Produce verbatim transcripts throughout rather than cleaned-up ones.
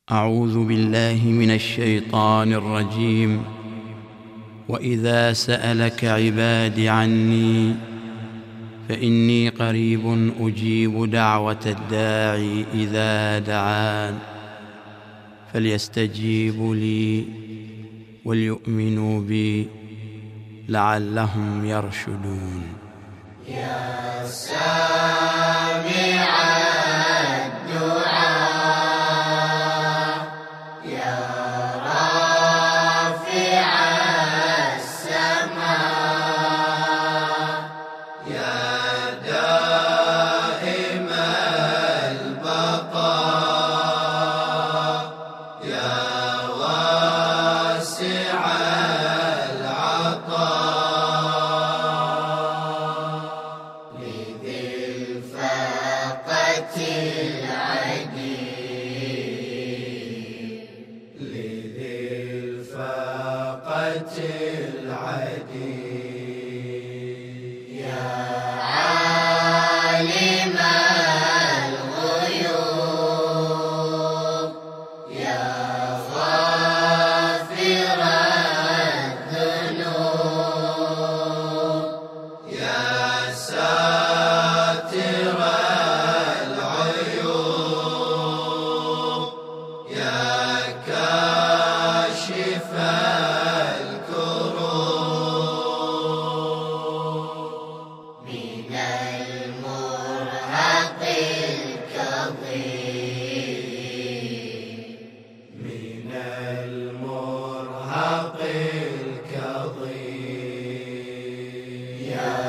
أعوذ بالله من الشيطان الرجيم. وإذا سألك عبادي عني فإني قريب أجيب دعوة الداعي إذا دعان فليستجيبوا لي وليؤمنوا بي لعلهم يرشدون. يا سامع الدعاء يا رافع السماء يا دائم البقاء يا واسع العطاء لذي الفاقة العديد لذي الفاقة العديد يا عالم الغيوب يا غافر الذنوب يا ساتر العيوب يا كاشف الكروب من المرهق الكظيم من المرهق الكظيم يا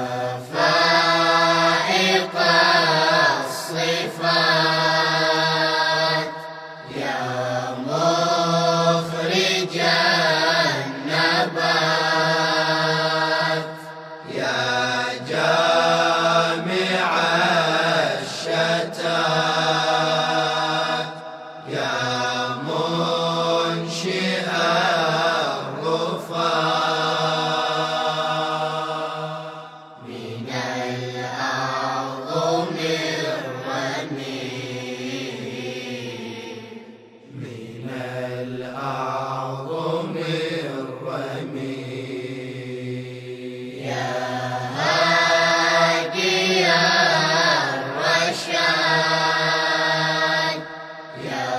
فائق الصفات يا مخرج النبات يا جامع الشتات يا منشئ الرفات من الأعظم الرميم من الأعظم الرميم يا هادي الرشاد يا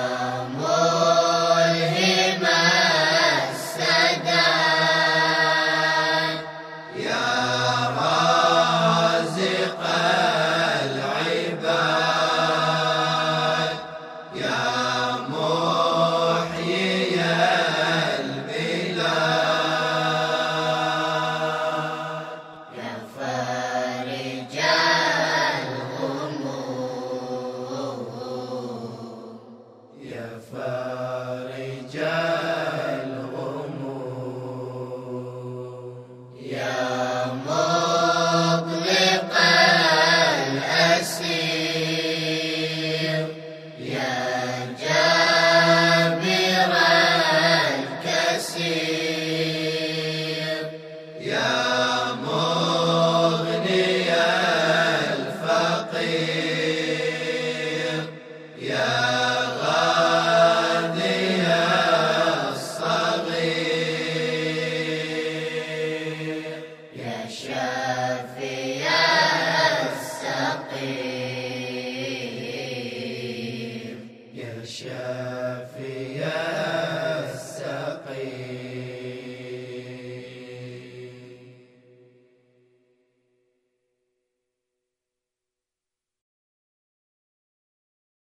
ملهم السداد يا رازق العباد يا محيي البلاد يا فارج الهموم يا فارج